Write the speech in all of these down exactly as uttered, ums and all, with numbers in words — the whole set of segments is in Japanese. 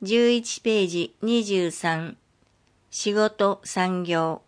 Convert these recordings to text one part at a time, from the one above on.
じゅういちページにじゅうさん、仕事産業。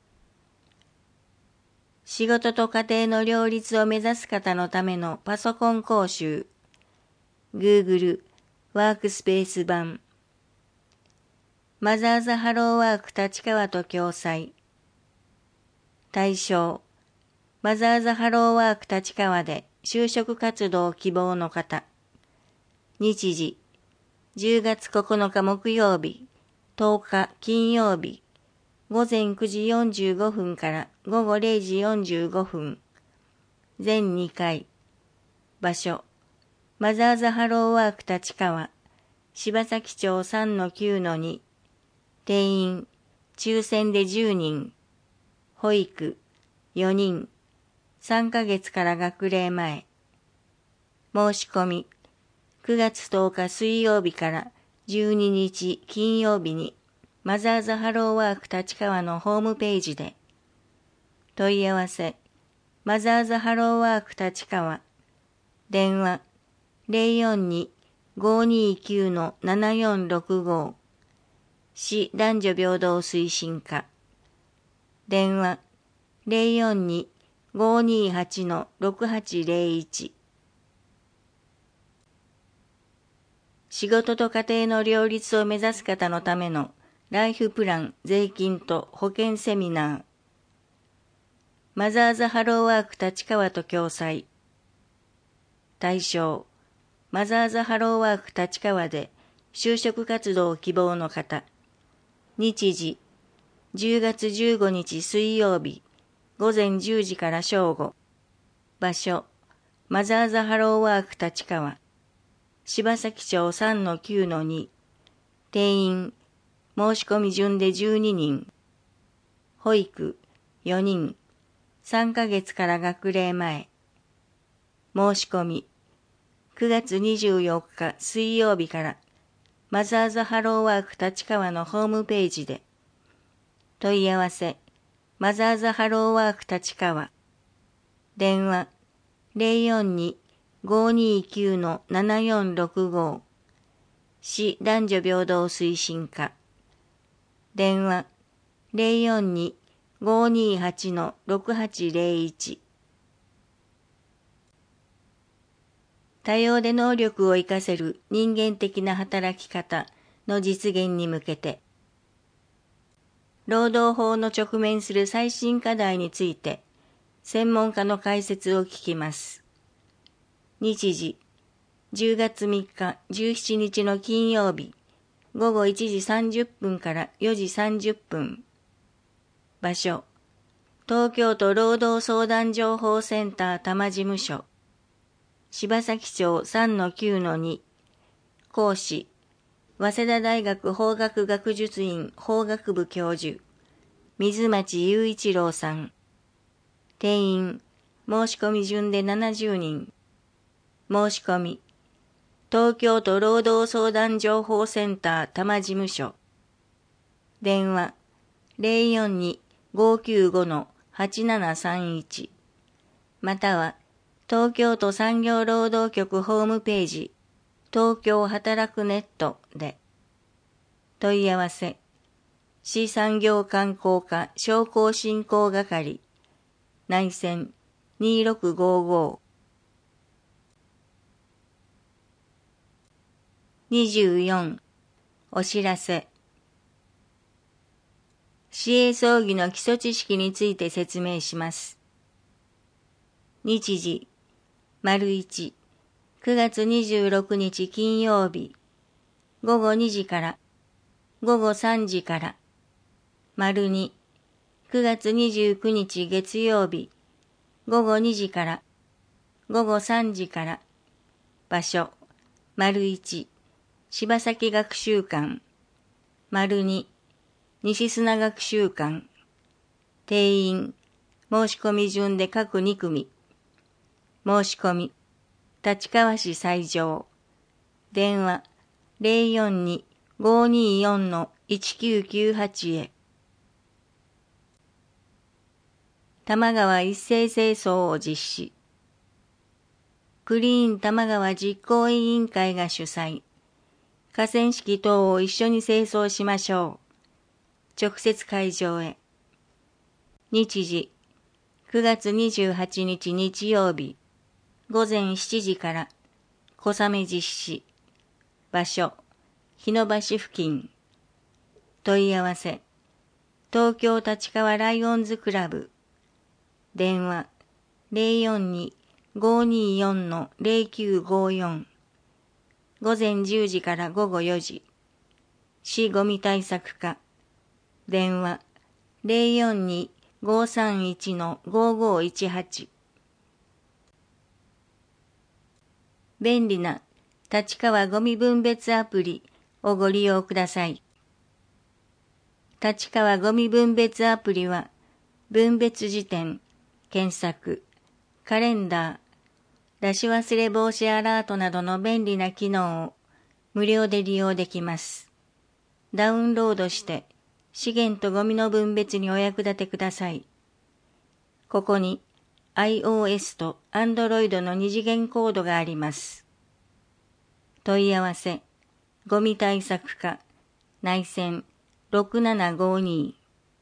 仕事と家庭の両立を目指す方のためのパソコン講習。Google ワークスペース版。マザーズハローワーク立川と共催。対象。マザーズハローワーク立川で就職活動希望の方。日時。じゅうがつここのか木曜日、とおか金曜日、ごぜんくじよんじゅうごふんからごごれいじよんじゅうごふん。全にかい。場所。マザーズハローワーク立川、柴崎町 さんのきゅうのに。定員、抽選でじゅうにん。保育、よにん。さんかげつから学齢前。申し込み。くがつとおか水曜日からじゅうににち金曜日にマザーズハローワーク立川のホームページで。問い合わせ、マザーズハローワーク立川。電話、ゼロよんに ごーにーきゅう ななよんろくご。市男女平等推進課。電話、ゼロよんに ごーにーはち ろくはちゼロいち。仕事と家庭の両立を目指す方のためのライフプラン、税金と保険セミナー。マザーズハローワーク立川と共催。対象。マザーズハローワーク立川で就職活動希望の方。日時。じゅうがつじゅうごにち水曜日、ごぜんじゅうじから正午。場所。マザーズハローワーク立川。柴崎町 さんのきゅうのに。定員、申し込み順でじゅうににん。保育、よにん。さんかげつから学齢前。申し込み、くがつにじゅうよっか水曜日からマザーズハローワーク立川のホームページで。問い合わせ、マザーズハローワーク立川。電話、ゼロよんに ごーにーきゅう ななよんろくご。市男女平等推進課。電話、ゼロよんに ごーにーはち ろくはちゼロいち。多様で能力を活かせる人間的な働き方の実現に向けて、労働法の直面する最新課題について、専門家の解説を聞きます。日時、じゅうがつみっかじゅうしちにちの金曜日、ごごいちじさんじゅっぷんからよじさんじゅっぷん。場所、東京都労働相談情報センター多摩事務所。柴崎町 さんのきゅうのに。講師、早稲田大学法学学術院法学部教授、水町雄一郎さん。定員、申し込み順でななじゅうにん。申し込み、東京都労働相談情報センター多摩事務所。電話、ゼロよんに ごーきゅうご はちななさんいち。または、東京都産業労働局ホームページ、東京働くネットで。問い合わせ、市産業観光課商工振興係、内線にろくごご。にじゅうよん、お知らせ。市営葬儀の基礎知識について説明します。日時、丸一、くがつにじゅうろくにち金曜日、ごごにじからごごさんじから。丸二、くがつにじゅうくにち月曜日、ごごにじからごごさんじから。場所、丸一、柴崎学習館。丸二、西砂学習館。定員、申し込み順で各に組。申し込み、立川市西条。電話、ゼロよんに ごーにーよん いちきゅうきゅうはち へ。多摩川一斉清掃を実施。クリーン多摩川実行委員会が主催。 河川敷等を一緒に清掃しましょう。直接会場へ。日時、くがつにじゅうはちにち日曜日、ごぜんしちじから、小雨実施。場所、日野橋付近。問い合わせ、東京立川ライオンズクラブ。電話、ゼロよんに ごーにーよん ゼロきゅうごよん。ごぜんじゅうじからごごよじ。市ごみ対策課。電話、ゼロよんに ごーさんいち ごーごーいちはち。便利な立川ゴミ分別アプリをご利用ください。立川ゴミ分別アプリは、分別時点、検索、カレンダー、出し忘れ防止アラートなどの便利な機能を無料で利用できます。ダウンロードして資源とゴミの分別にお役立てください。ここに iOS と Android の二次元コードがあります。問い合わせ、ゴミ対策課、内線ろくななごに。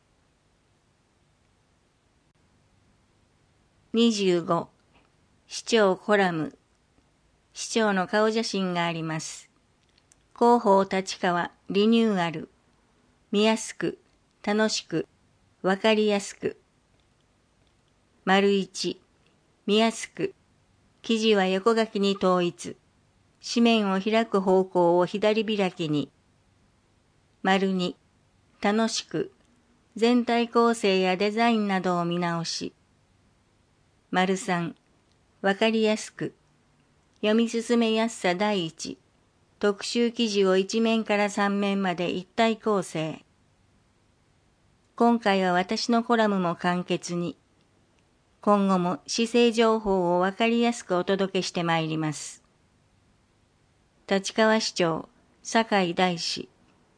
にじゅうご、市長コラム。市長の顔写真があります。広報立川リニューアル。見やすく、楽しく、わかりやすく。丸一、見やすく。記事は横書きに統一。紙面を開く方向を左開きに。丸二、楽しく。全体構成やデザインなどを見直し。丸三、わかりやすく。読み進めやすさ第一。特集記事を一面から三面まで一体構成。今回は私のコラムも簡潔に。今後も市政情報をわかりやすくお届けしてまいります。立川市長、酒井大氏。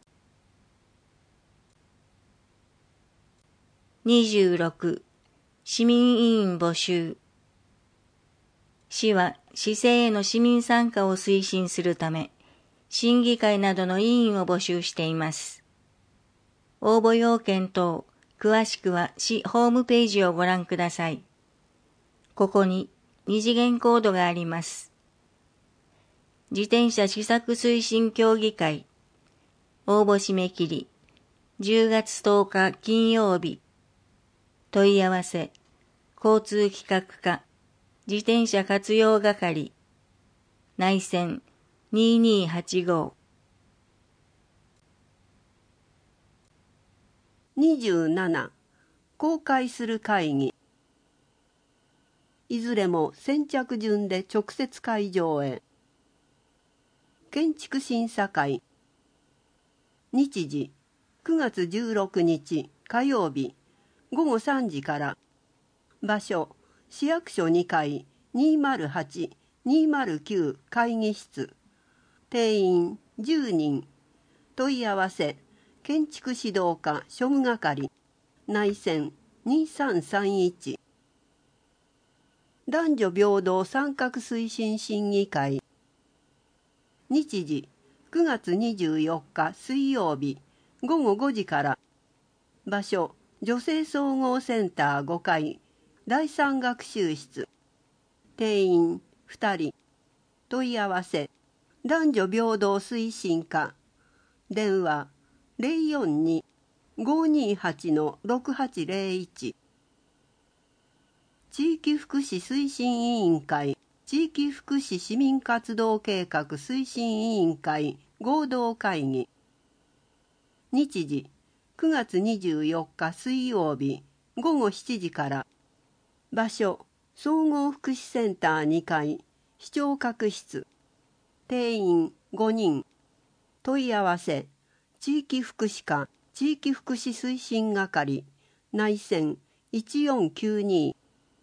にじゅうろく、市民委員募集。市は市政への市民参加を推進するため、審議会などの委員を募集しています。応募要件等、詳しくは市ホームページをご覧ください。ここに二次元コードがあります。自転車施策推進協議会。応募締め切り、じゅうがつとおか金曜日。問い合わせ、交通企画課、自転車活用係。内線にーにーはちご。 にじゅうなな、公開する会議。いずれも先着順で直接会場へ。建築審査会。日時、くがつじゅうろくにち火曜日、ごごさんじから。場所、市役所にかいにーまるはち、にーまるきゅう会議室。定員じゅうにん。問い合わせ、建築指導課庶務係。内線にさんさんいち。男女平等参画推進審議会。日時、くがつにじゅうよっか水曜日、ごごごじから。場所、女性総合センターごかい、だいさん学習室。定員ふたり。問い合わせ、男女平等推進課。電話、ゼロよんに ごーにーはち ろくはちゼロいち。地域福祉推進委員会、地域福祉市民活動計画推進委員会合同会議。日時、くがつにじゅうよっか水曜日、ごごしちじから。場所、総合福祉センターにかい、市長閣室。定員ごにん。問い合わせ、地域福祉課、地域福祉推進係、内線いちよんきゅうに。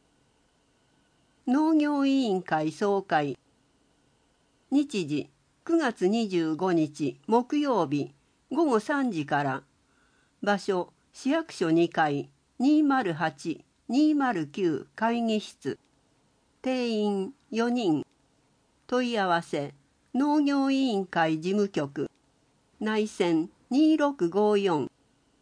農業委員会総会。日時、くがつにじゅうごにち木曜日、ごごさんじから。場所、市役所にかいにーまるはち、にーまるきゅう会議室。定員よにん。問い合わせ、 農業委員会事務局内線にろくごよん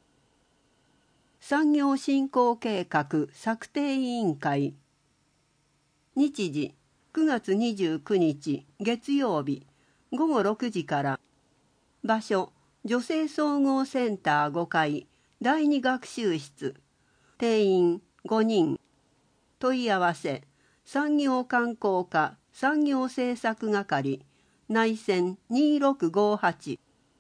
産業振興計画策定委員会日時くがつにじゅうくにち月曜日ごごろくじから場所女性総合センターごかいだいに学習室定員ごにん問い合わせ産業観光課産業政策係内線にろくごはち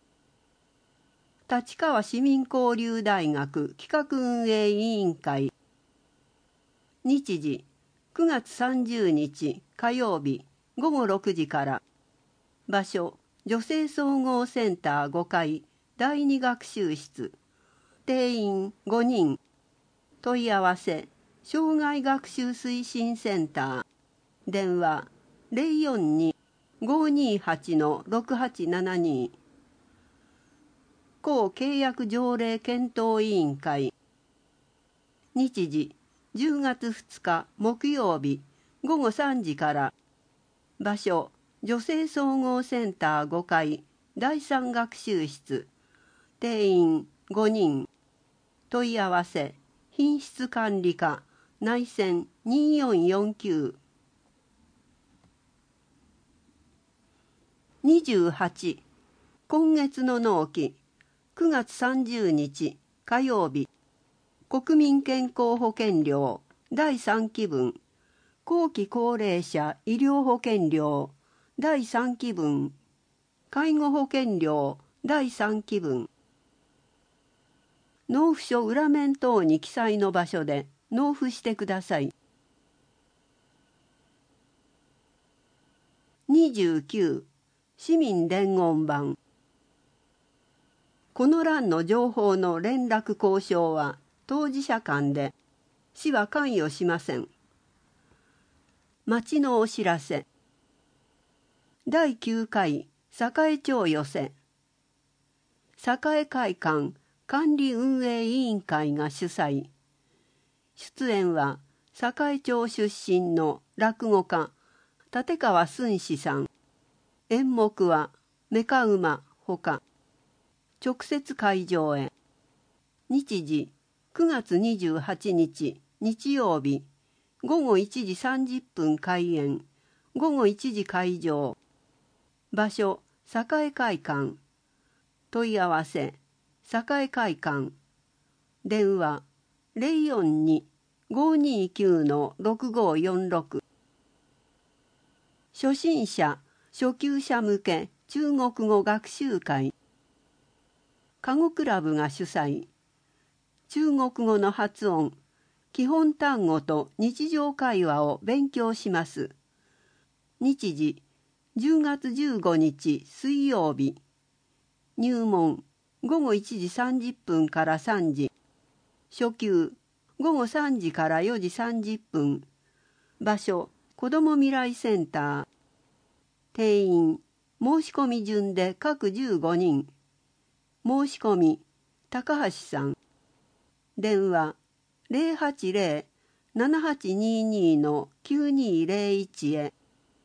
立川市民交流大学企画運営委員会日時くがつさんじゅうにち火曜日ごごろくじから場所女性総合センターごかいだいに学習室定員ごにん問い合わせ障害学習推進センター電話 ゼロよんに ごにはち ろくはちななに 公契約条例検討委員会日時じゅうがつふつか木曜日ごごさんじから場所女性総合センターごかいだいさん学習室定員ごにん問い合わせ品質管理課内線によんよんきゅうにじゅうはち今月の納期くがつさんじゅうにち火曜日国民健康保険料だいさんきぶん後期高齢者医療保険料だいさんきぶん介護保険料だいさんきぶん納付書裏面等に記載の場所で納付してください。にじゅうきゅう市民伝言板この欄の情報の連絡交渉は当事者間で市は関与しません。町のお知らせだいきゅうかい栄町寄せ栄会館管理運営委員会が主催出演は栄町出身の落語家立川寸志さん演目はメカ馬ほか直接会場へ日時くがつにじゅうはちにち日曜日ごごいちじさんじゅっぷん開演ごごいちじ会場場所栄会館問い合わせ栄会館電話 ゼロよんに ごにきゅう ろくごよんろく 初心者初級者向け中国語学習会加護クラブが主催中国語の発音基本単語と日常会話を勉強します日時じゅうがつじゅうごにち水曜日入門ごごいちじさんじゅっぷんからさんじ初級ごごさんじからよじさんじゅっぷん場所子ども未来センター定員申し込み順で各じゅうごにん申し込み高橋さん電話 ゼロはちゼロ ななはちにに きゅうにゼロいち へ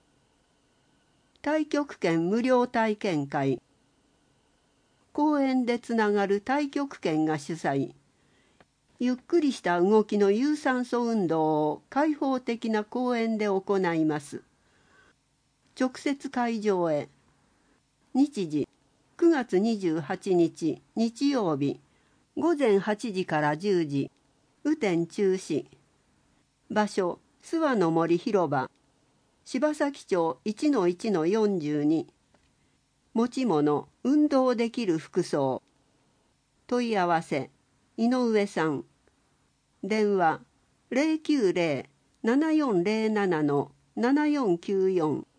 太極拳無料体験会公園でつながる太極拳が主催ゆっくりした動きの有酸素運動を開放的な公園で行います直接会場へ日時くがつにじゅうはちにち日曜日ごぜんはちじからじゅうじ雨天中止場所諏訪の森広場柴崎町 いちのいちのよんじゅうに 持ち物運動できる服装問い合わせ井上さん電話 ゼロきゅうゼロ ななよんゼロなな ななよんきゅうよん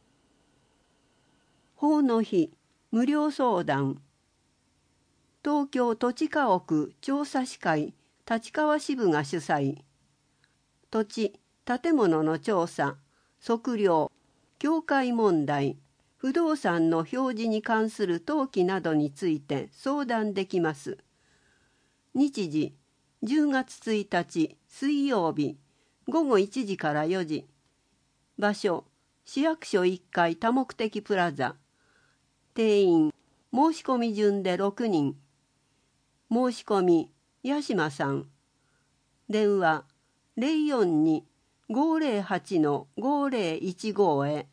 法の日無料相談東京土地家屋調査士会立川支部が主催土地建物の調査測量境界問題不動産の表示に関する登記などについて相談できます日時じゅうがつついたち水曜日ごごいちじからよじ場所市役所いっかい多目的プラザ定員申し込み順でろくにん。申し込み八島さん。電話 ゼロよんに ごーゼロはち の ごーゼロいちご へ。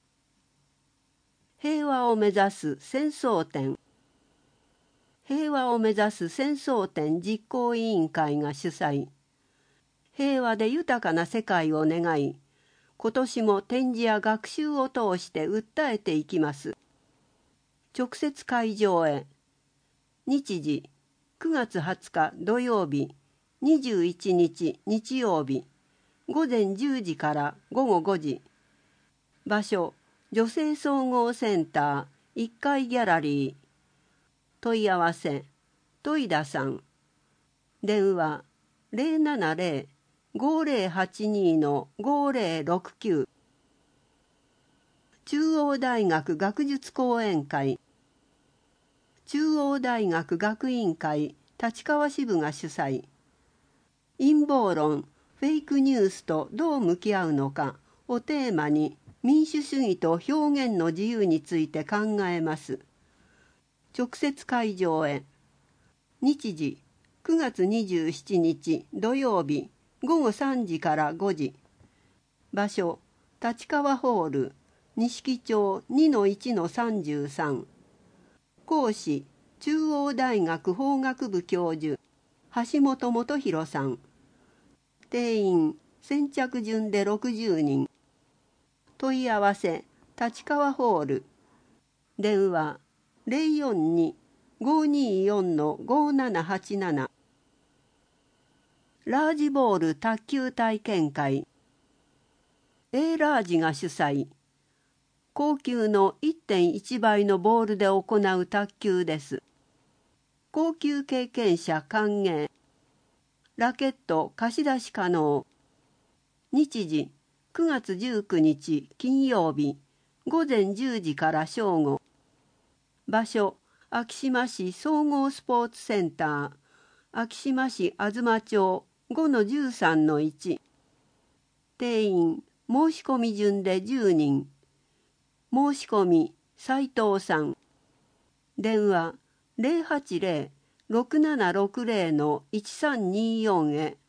平和を目指す戦争展。平和を目指す戦争展実行委員会が主催。平和で豊かな世界を願い、今年も展示や学習を通して訴えていきます。直接会場へ。日時くがつはつか土曜日、にじゅういちにち日曜日、ごぜんじゅうじからごごごじ。場所、女性総合センターいっかいギャラリー。問い合わせ、戸井田さん。電話、ゼロななゼロ ごーゼロはちに の ごーゼロろくきゅう。中央大学学術講演会。中央大学学院会立川支部が主催。陰謀論、フェイクニュースとどう向き合うのかをテーマに民主主義と表現の自由について考えます。直接会場へ。日時くがつにじゅうしちにち土曜日ごごさんじからごじ。場所、立川ホール、錦町 にのいちのさんじゅうさん。講師、中央大学法学部教授、橋本元弘さん。定員、先着順でろくじゅうにん。問い合わせ、立川ホール。電話、ゼロよんに ごーにーよん の ごーななはちなな。ラージボール卓球体験会。A ラージが主催。高級の いってんいち 倍のボールで行う卓球です。高級経験者歓迎。ラケット貸し出し可能。日時くがつじゅうくにち金曜日ごぜんじゅうじから正午。場所、昭島市総合スポーツセンター、昭島市東町 ごのじゅうさんのいち。定員申し込み順でじゅうにん。申し込み斉藤さん。電話 ゼロはちゼロ ろくななろくゼロ のいちさんにーよん へ。